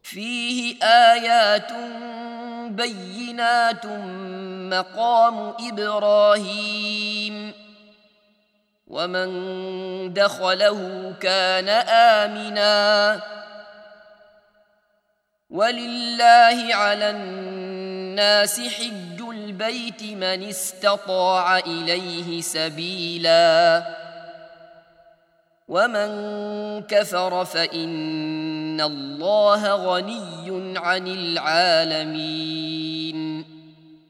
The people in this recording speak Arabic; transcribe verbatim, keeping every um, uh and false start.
فيه آيات بينات مقام إبراهيم ومن دخله كان آمنا ولله على الناس حج البيت من استطاع إليه سبيلا ومن كفر فإن الله غني عن العالمين